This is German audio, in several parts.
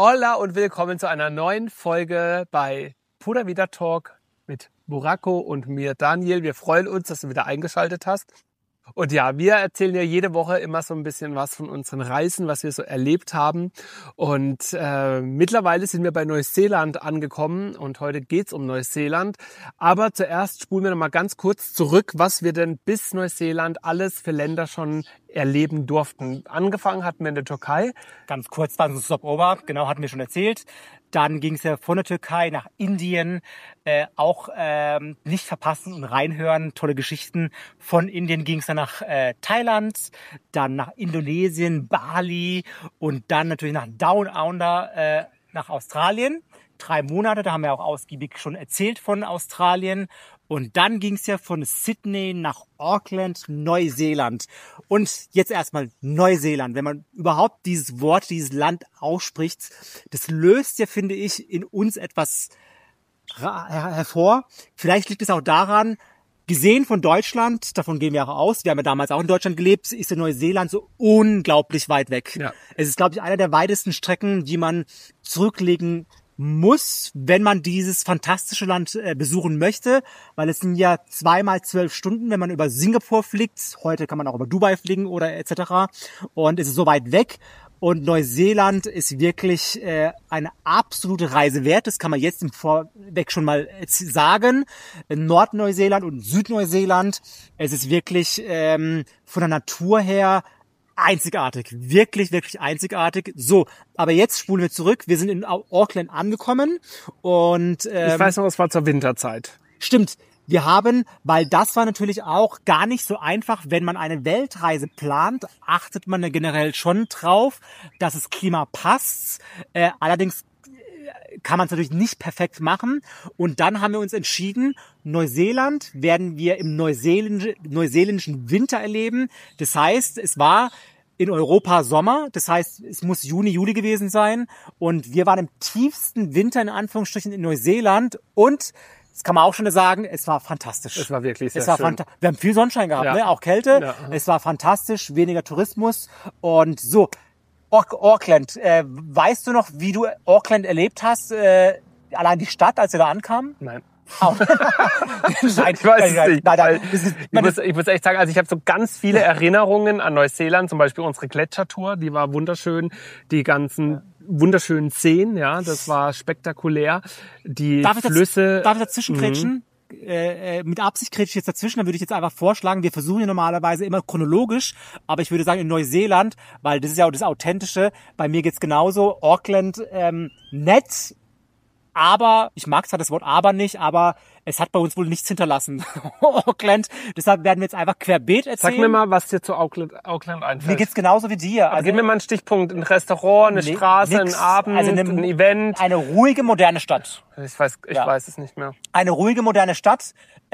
Hola und willkommen zu einer neuen Folge bei Pura Vida Talk mit Burako und mir, Daniel. Wir freuen uns, dass du wieder eingeschaltet hast. Und ja, wir erzählen ja jede Woche immer so ein bisschen was von unseren Reisen, was wir so erlebt haben. Und mittlerweile sind wir bei Neuseeland angekommen und heute geht's um Neuseeland. Aber zuerst spulen wir noch mal ganz kurz zurück, was wir denn bis Neuseeland alles für Länder schon erleben durften. Angefangen hatten wir in der Türkei. Ganz kurz, dann Stopover, genau, hatten wir schon erzählt. Dann ging es ja von der Türkei nach Indien, auch nicht verpassen und reinhören, tolle Geschichten. Von Indien ging es dann nach Thailand, dann nach Indonesien, Bali und dann natürlich nach Down Under, nach Australien. 3 Monate, da haben wir auch ausgiebig schon erzählt von Australien. Und dann ging es ja von Sydney nach Auckland, Neuseeland. Und jetzt erstmal Neuseeland. Wenn man überhaupt dieses Wort, dieses Land ausspricht, das löst ja, finde ich, in uns etwas hervor. Vielleicht liegt es auch daran, gesehen von Deutschland, davon gehen wir auch aus, wir haben ja damals auch in Deutschland gelebt, ist ja Neuseeland so unglaublich weit weg. Ja. Es ist, glaube ich, einer der weitesten Strecken, die man zurücklegen muss, wenn man dieses fantastische Land besuchen möchte, weil es sind ja 2x12 Stunden, wenn man über Singapur fliegt. Heute kann man auch über Dubai fliegen oder etc. Und es ist so weit weg. Und Neuseeland ist wirklich eine absolute Reise wert. Das kann man jetzt im Vorweg schon mal sagen. Nordneuseeland und Südneuseeland. Es ist wirklich von der Natur her einzigartig, wirklich, wirklich einzigartig. So, aber jetzt spulen wir zurück. Wir sind in Auckland angekommen und ich weiß noch, es war zur Winterzeit. Stimmt. Wir haben, weil das war natürlich auch gar nicht so einfach, wenn man eine Weltreise plant, achtet man ja generell schon drauf, dass das Klima passt. Allerdings kann man es natürlich nicht perfekt machen. Und dann haben wir uns entschieden, Neuseeland werden wir im neuseeländischen Winter erleben. Das heißt, es war in Europa Sommer. Das heißt, es muss Juni, Juli gewesen sein. Und wir waren im tiefsten Winter, in Anführungsstrichen, in Neuseeland. Und das kann man auch schon sagen, es war fantastisch. Es war wirklich sehr schön. Wir haben viel Sonnenschein gehabt, ne? Auch Kälte. Ja. Es war fantastisch, weniger Tourismus. Und so, Auckland, weißt du noch, wie du Auckland erlebt hast? Allein die Stadt, als wir da ankamen? Nein. Nein, ich weiß es nicht. Nein. Ich muss echt sagen, also ich habe so ganz viele Erinnerungen an Neuseeland, zum Beispiel unsere Gletschertour, die war wunderschön, die ganzen wunderschönen Seen, ja, das war spektakulär. Die Flüsse. Darf ich dazwischen grätschen? Mit Absicht grätsche ich jetzt dazwischen, dann würde ich jetzt einfach vorschlagen, wir versuchen ja normalerweise immer chronologisch, aber ich würde sagen in Neuseeland, weil das ist ja auch das Authentische, bei mir geht's genauso, Auckland nett, aber, ich mag zwar das Wort aber nicht, aber es hat bei uns wohl nichts hinterlassen, Auckland. Deshalb werden wir jetzt einfach querbeet erzählen. Sag mir mal, was dir zu Auckland einfällt. Mir geht's genauso wie dir. Also, gib mir mal einen Stichpunkt. Ein Restaurant, eine Straße, ein Abend, also ein Event. Eine ruhige, moderne Stadt. Ich weiß es nicht mehr. Eine ruhige, moderne Stadt.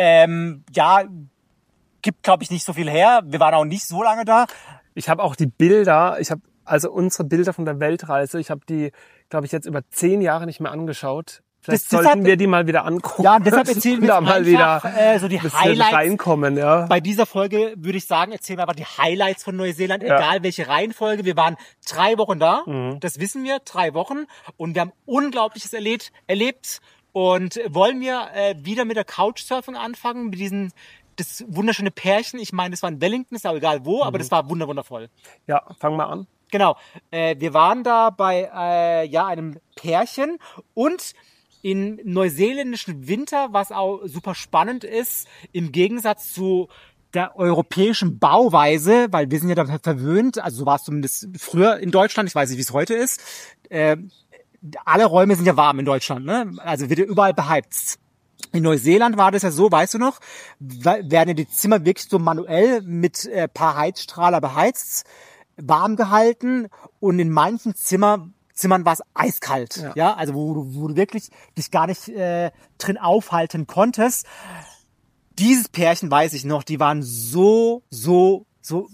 Gibt, glaube ich, nicht so viel her. Wir waren auch nicht so lange da. Ich habe auch die Bilder, also unsere Bilder von der Weltreise, ich habe die, glaube ich, jetzt über 10 Jahre nicht mehr angeschaut. Vielleicht sollten wir die mal wieder angucken. Ja, deshalb erzählen wir jetzt mal wieder so die Highlights reinkommen. Ja. Bei dieser Folge würde ich sagen, erzählen wir einfach die Highlights von Neuseeland, egal welche Reihenfolge. Wir waren 3 Wochen da, das wissen wir, 3 Wochen. Und wir haben Unglaubliches erlebt. Und wollen wir wieder mit der Couchsurfing anfangen, mit das wunderschöne Pärchen. Ich meine, das war in Wellington, ist auch egal wo, aber das war wundervoll. Ja, fangen wir an. Genau, wir waren da bei einem Pärchen und in neuseeländischen Winter, was auch super spannend ist, im Gegensatz zu der europäischen Bauweise, weil wir sind ja da verwöhnt, also so war es zumindest früher in Deutschland, ich weiß nicht, wie es heute ist, alle Räume sind ja warm in Deutschland, ne? Also wird ja überall beheizt. In Neuseeland war das ja so, weißt du noch, werden ja die Zimmer wirklich so manuell mit paar Heizstrahler beheizt, warm gehalten und in manchen Zimmern war es eiskalt, ja, also wo du wirklich dich gar nicht drin aufhalten konntest. Dieses Pärchen weiß ich noch, die waren so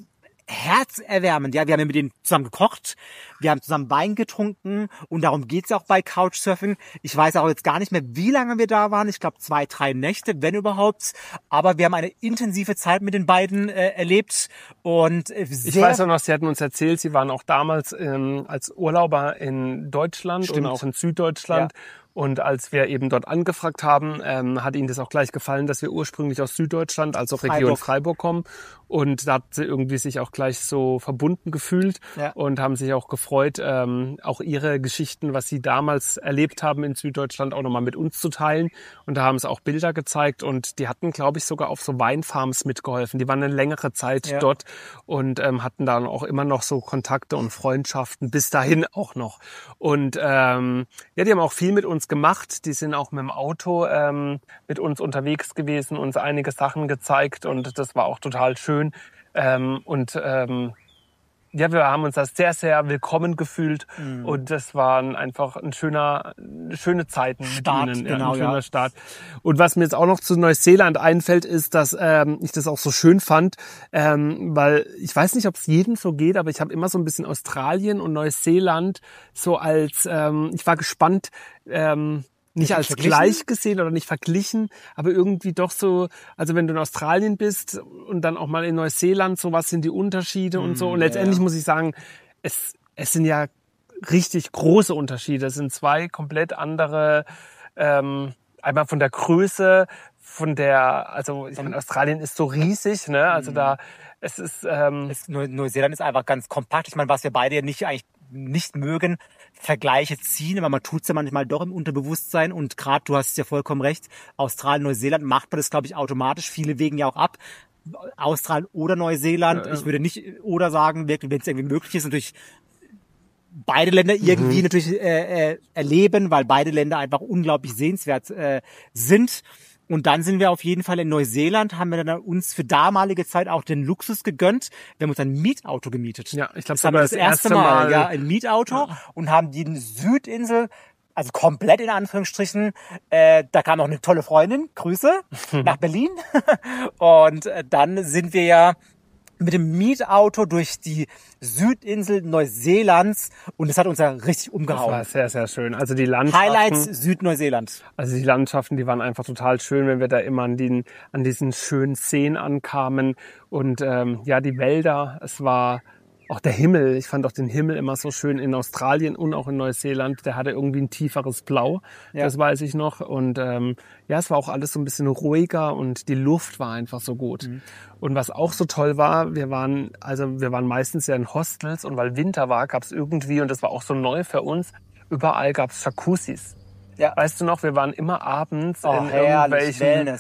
herzerwärmend. Ja, wir haben ja mit denen zusammen gekocht, wir haben zusammen Wein getrunken und darum geht's ja auch bei Couchsurfing. Ich weiß auch jetzt gar nicht mehr, wie lange wir da waren. Ich glaube 2, 3 Nächte, wenn überhaupt. Aber wir haben eine intensive Zeit mit den beiden erlebt und ich weiß auch noch, sie hatten uns erzählt, sie waren auch damals als Urlauber in Deutschland und auch in Süddeutschland. Ja. Und als wir eben dort angefragt haben, hat ihnen das auch gleich gefallen, dass wir ursprünglich aus Süddeutschland, also Region Freiburg kommen. Und da hat sie irgendwie sich auch gleich so verbunden gefühlt und haben sich auch gefreut, auch ihre Geschichten, was sie damals erlebt haben in Süddeutschland, auch nochmal mit uns zu teilen. Und da haben sie auch Bilder gezeigt und die hatten, glaube ich, sogar auf so Weinfarms mitgeholfen. Die waren eine längere Zeit dort und hatten dann auch immer noch so Kontakte und Freundschaften, bis dahin auch noch. Und die haben auch viel mit uns gemacht. Die sind auch mit dem Auto mit uns unterwegs gewesen, uns einige Sachen gezeigt und das war auch total schön. Wir haben uns da sehr, sehr willkommen gefühlt und das war einfach schöne Zeiten mit ihnen. Ein schöner Start. Und was mir jetzt auch noch zu Neuseeland einfällt, ist, dass ich das auch so schön fand, weil ich weiß nicht, ob es jedem so geht, aber ich habe immer so ein bisschen Australien und Neuseeland so als, ich war gespannt, nicht als gleich gesehen oder nicht verglichen, aber irgendwie doch so, also wenn du in Australien bist und dann auch mal in Neuseeland, so was sind die Unterschiede und so. Und letztendlich muss ich sagen, es sind ja richtig große Unterschiede. Es sind 2 komplett andere, einmal von der Größe, also ich meine, Australien ist so riesig, ne? Also Neuseeland ist einfach ganz kompakt. Ich meine, was wir beide eigentlich nicht mögen, Vergleiche ziehen, aber man tut's ja manchmal doch im Unterbewusstsein und gerade, du hast ja vollkommen recht, Australien, Neuseeland macht man das, glaube ich, automatisch. Viele wägen ja auch ab, Australien oder Neuseeland. Ich würde nicht oder sagen, wirklich, wenn es irgendwie möglich ist, natürlich beide Länder irgendwie natürlich erleben, weil beide Länder einfach unglaublich sehenswert sind. Und dann sind wir auf jeden Fall in Neuseeland, haben wir dann uns für damalige Zeit auch den Luxus gegönnt. Wir haben uns ein Mietauto gemietet. Ja, ich glaube, das haben wir das erste Mal ein Mietauto und haben die Südinsel, also komplett in Anführungsstrichen, da kam noch eine tolle Freundin, Grüße, nach Berlin. Und dann sind wir ja mit dem Mietauto durch die Südinsel Neuseelands und es hat uns ja richtig umgehauen. Das war sehr, sehr schön. Also die Landschaften. Highlights Südneuseeland. Also die Landschaften, die waren einfach total schön, wenn wir da immer an diesen schönen Seen ankamen und die Wälder. Es war auch der Himmel. Ich fand auch den Himmel immer so schön in Australien und auch in Neuseeland. Der hatte irgendwie ein tieferes Blau, das weiß ich noch. Und es war auch alles so ein bisschen ruhiger und die Luft war einfach so gut. Und was auch so toll war, wir waren meistens ja in Hostels und weil Winter war, gab es irgendwie, und das war auch so neu für uns, überall gab es Jacuzzis. Ja. Weißt du noch, wir waren immer abends in irgendwelchen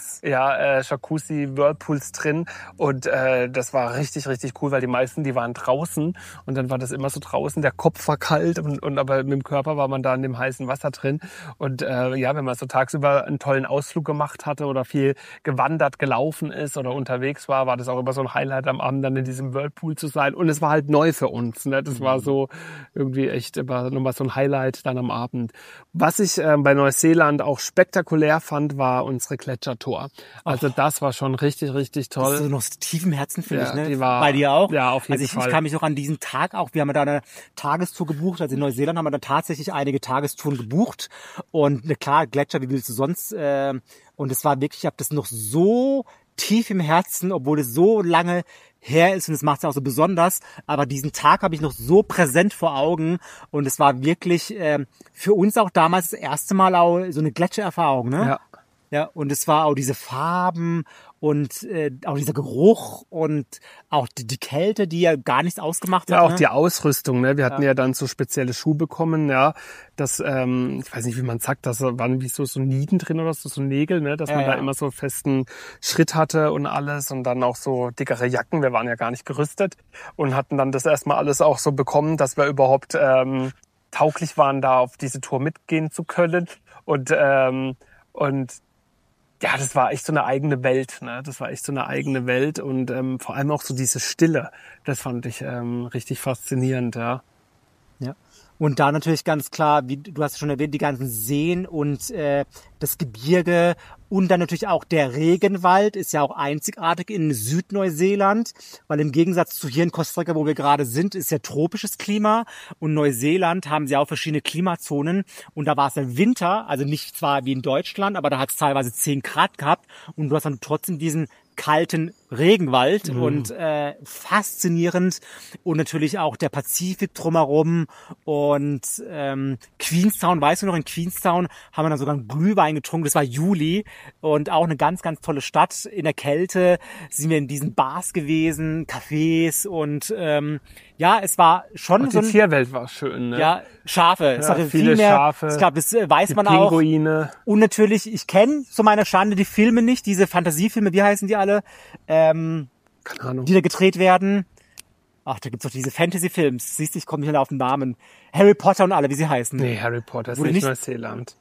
Jacuzzi-Whirlpools drin und das war richtig, richtig cool, weil die meisten, die waren draußen und dann war das immer so draußen, der Kopf war kalt und aber mit dem Körper war man da in dem heißen Wasser drin und wenn man so tagsüber einen tollen Ausflug gemacht hatte oder viel gewandert, gelaufen ist oder unterwegs war das auch immer so ein Highlight am Abend, dann in diesem Whirlpool zu sein und es war halt neu für uns, ne? Das war so irgendwie echt immer nochmal so ein Highlight dann am Abend. Was ich bei Neuseeland auch spektakulär fand, war unsere Gletschertour. Also das war schon richtig, richtig toll. Das ist so noch tief im Herzen, finde ich, ne? Bei dir auch? Ja, auf jeden Fall. Ich kann mich auch an diesen Tag auch, wir haben da eine Tagestour gebucht, also in Neuseeland haben wir da tatsächlich einige Tagestouren gebucht und klar, Gletscher, wie willst du sonst? Und es war wirklich, ich habe das noch so tief im Herzen, obwohl es so lange her ist und es macht es auch so besonders, aber diesen Tag habe ich noch so präsent vor Augen und es war wirklich für uns auch damals das erste Mal auch so eine Gletschererfahrung, ne? Ja, und es war auch diese Farben und auch dieser Geruch und auch die Kälte, die ja gar nichts ausgemacht hat. Ja, auch die Ausrüstung, ne? Wir hatten ja dann so spezielle Schuhe bekommen, das, ich weiß nicht, wie man sagt, das waren wie so Nieten drin oder so Nägel, ne? Dass man da immer so festen Schritt hatte und alles und dann auch so dickere Jacken. Wir waren ja gar nicht gerüstet und hatten dann das erstmal alles auch so bekommen, dass wir überhaupt tauglich waren, da auf diese Tour mitgehen zu können und ja, das war echt so eine eigene Welt, ne? Das war echt so eine eigene Welt und vor allem auch so diese Stille, das fand ich richtig faszinierend, ja. Ja. Und da natürlich ganz klar, wie du hast schon erwähnt, die ganzen Seen und das Gebirge und dann natürlich auch der Regenwald ist ja auch einzigartig in Südneuseeland, weil im Gegensatz zu hier in Costa Rica, wo wir gerade sind, ist ja tropisches Klima und Neuseeland haben sie auch verschiedene Klimazonen und da war es im Winter, also nicht zwar wie in Deutschland, aber da hat es teilweise 10 Grad gehabt und du hast dann trotzdem diesen kalten Regenwald und faszinierend und natürlich auch der Pazifik drumherum und Queenstown, weißt du noch, in Queenstown haben wir dann sogar einen Glühwein getrunken, das war Juli und auch eine ganz, ganz tolle Stadt. In der Kälte sind wir in diesen Bars gewesen, Cafés und ja, es war schon und so die Tierwelt war schön, ne? Ja, Schafe. Ja, Es hatte viele viel mehr, Schafe, ich glaube, das weiß man Pinguine. auch. Und natürlich, ich kenne zu meiner Schande die Filme nicht, diese Fantasiefilme, wie heißen die alle? Keine Ahnung. Die da gedreht werden. Ach, da gibt's doch diese Fantasy-Films. Siehst du, ich komme nicht mehr auf den Namen. Harry Potter und alle, wie sie heißen. Nee, Harry Potter ist Wurde nicht nicht- Neuseeland.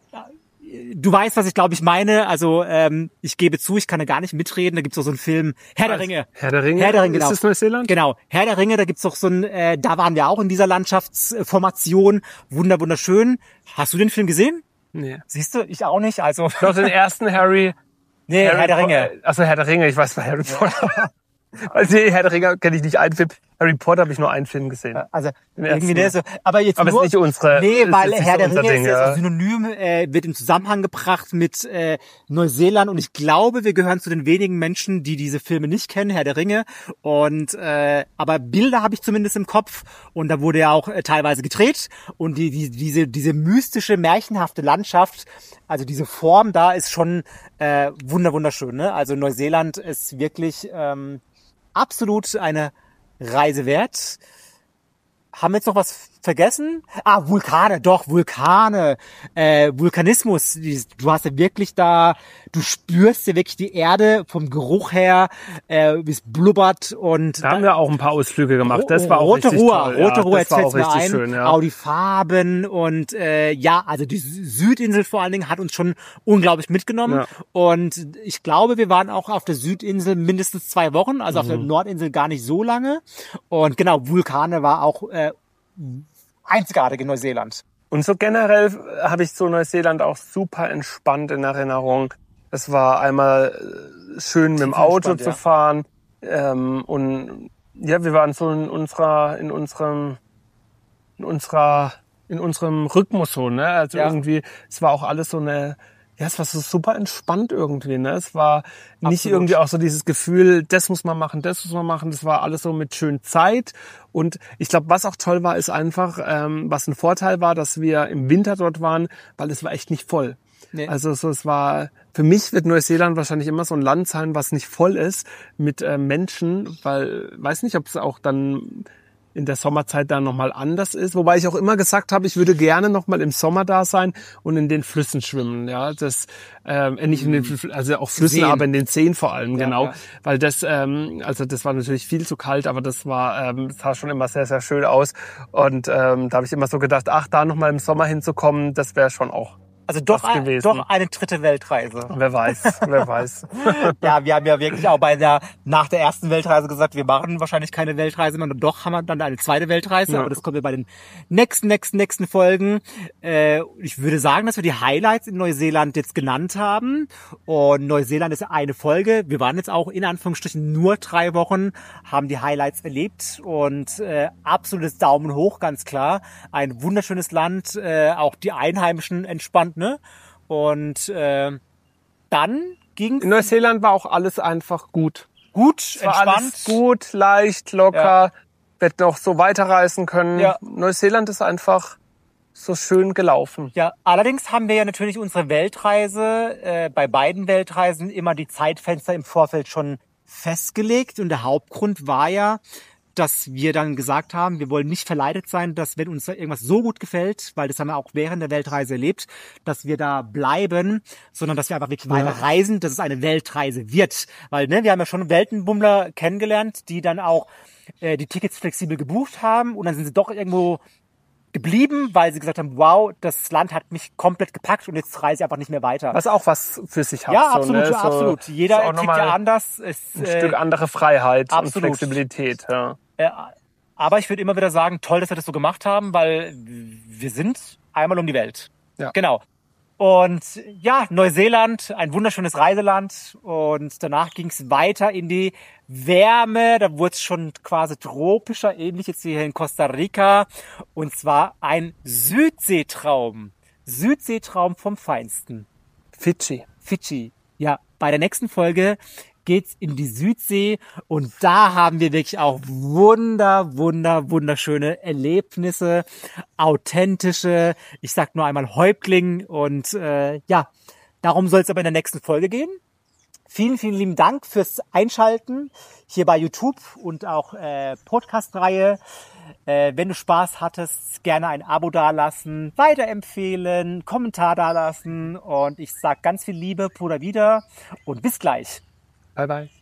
Du weißt, was ich glaube ich meine. Also ich gebe zu, ich kann da gar nicht mitreden. Da gibt's doch so einen Film, Herr der Ringe. Herr der Ringe? Herr der Ringe, genau. Ist das Neuseeland? Genau, Herr der Ringe, da gibt's doch so ein, da waren wir auch in dieser Landschaftsformation. Wunderschön. Hast du den Film gesehen? Nee. Siehst du, ich auch nicht. Also Doch, den ersten Harry... nee, Herr der Ringe. Achso, Herr der Ringe, ich weiß bei Harry Potter. Also Herr der Ringe kenne ich nicht einen Film. Harry Potter habe ich nur einen Film gesehen. Also Den ersten irgendwie ne, so, aber jetzt Aber nur, ist nicht unsere... nee, ist weil jetzt nicht Herr so der unser Ringe Ding, ist ja ja. so synonym, wird in Zusammenhang gebracht mit Neuseeland und ich glaube, wir gehören zu den wenigen Menschen, die diese Filme nicht kennen, Herr der Ringe. Und aber Bilder habe ich zumindest im Kopf und da wurde ja auch teilweise gedreht und diese mystische, märchenhafte Landschaft, also diese Form da ist schon wunderschön. Ne? Also Neuseeland ist wirklich absolut eine Reise wert. Haben wir jetzt noch was vergessen? Ah, Vulkane, doch, Vulkane. Vulkanismus. Du hast ja wirklich da, du spürst ja wirklich die Erde vom Geruch her, wie es blubbert und Da haben wir auch ein paar Ausflüge gemacht. Das war auch Rote richtig Ruhr, toll. Rote Ruhr, das jetzt war fällt's auch mir richtig ein. schön, ja. Auch die Farben und ja, also die Südinsel vor allen Dingen hat uns schon unglaublich mitgenommen. Ja. Und ich glaube, wir waren auch auf der Südinsel mindestens 2 Wochen, also auf der Nordinsel gar nicht so lange. Und genau, Vulkane war auch einzigartig in Neuseeland. Und so generell habe ich so Neuseeland auch super entspannt in Erinnerung. Es war einmal schön mit dem Auto entspannt, zu ja. fahren. Und ja, wir waren so in unserem Rhythmus so, ne? Also Ja. irgendwie, es war auch alles so eine, ja, es war so super entspannt irgendwie, ne? Es war nicht Absolut. irgendwie auch so dieses Gefühl, das muss man machen, das muss man machen. Das war alles so mit schön Zeit. Und ich glaube, was auch toll war, ist einfach, was ein Vorteil war, dass wir im Winter dort waren, weil es war echt nicht voll. Nee. Also so, es war, für mich wird Neuseeland wahrscheinlich immer so ein Land sein, was nicht voll ist mit Menschen, weil, weiß nicht, ob es auch dann in der Sommerzeit dann nochmal anders ist. Wobei ich auch immer gesagt habe, ich würde gerne nochmal im Sommer da sein und in den Flüssen schwimmen. Ja, das nicht in den also auch Flüssen, Seen. aber in den Seen vor allem, Ja, genau. ja. Weil das, also das war natürlich viel zu kalt, aber das war, sah schon immer sehr, sehr schön aus. Und da habe ich immer so gedacht, ach, da nochmal im Sommer hinzukommen, das wäre schon auch. Also doch, Was gewesen. doch eine dritte Weltreise. Wer weiß, wer weiß. Ja, wir haben ja wirklich auch nach der ersten Weltreise gesagt, wir machen wahrscheinlich keine Weltreise mehr. Und doch haben wir dann eine zweite Weltreise, Ja. aber das kommen wir bei den nächsten Folgen. Ich würde sagen, dass wir die Highlights in Neuseeland jetzt genannt haben. Und Neuseeland ist eine Folge. Wir waren jetzt auch in Anführungsstrichen nur 3 Wochen, haben die Highlights erlebt und absolutes Daumen hoch, ganz klar. Ein wunderschönes Land, auch die Einheimischen entspannt, ne? Und dann ging In Neuseeland war auch alles einfach gut. gut, Es war entspannt. alles gut, leicht, locker. Wir hätten auch so weiterreisen können. Ja. Neuseeland ist einfach so schön gelaufen. Ja, allerdings haben wir ja natürlich unsere Weltreise, bei beiden Weltreisen immer die Zeitfenster im Vorfeld schon festgelegt. Und der Hauptgrund war ja, dass wir dann gesagt haben, wir wollen nicht verleitet sein, dass wenn uns da irgendwas so gut gefällt, weil das haben wir auch während der Weltreise erlebt, dass wir da bleiben, sondern dass wir einfach wirklich weiter reisen, dass es eine Weltreise wird. Weil ne, wir haben ja schon Weltenbummler kennengelernt, die dann auch die Tickets flexibel gebucht haben und dann sind sie doch irgendwo geblieben, weil sie gesagt haben, wow, das Land hat mich komplett gepackt und jetzt reise ich einfach nicht mehr weiter. Was auch was für sich hat. Ja, so, absolut, ne? So, absolut. ist Jeder auch tickt nochmal ja anders. Es, ein Stück andere Freiheit absolut. und Flexibilität. Ja. Aber ich würde immer wieder sagen, toll, dass wir das so gemacht haben, weil wir sind einmal um die Welt. Ja. Genau. Und ja, Neuseeland, ein wunderschönes Reiseland. Und danach ging es weiter in die Wärme. Da wurde es schon quasi tropischer, ähnlich jetzt hier in Costa Rica. Und zwar ein Südseetraum. Südseetraum vom Feinsten. Fidschi. Ja, bei der nächsten Folge geht's in die Südsee und da haben wir wirklich auch wunderschöne Erlebnisse, authentische, ich sag nur einmal Häuptling und ja, darum soll es aber in der nächsten Folge gehen. Vielen lieben Dank fürs Einschalten hier bei YouTube und auch Podcast-Reihe. Wenn du Spaß hattest, gerne ein Abo dalassen, weiterempfehlen, Kommentar dalassen und ich sag ganz viel Liebe, Pura Vida und bis gleich. Bye, bye.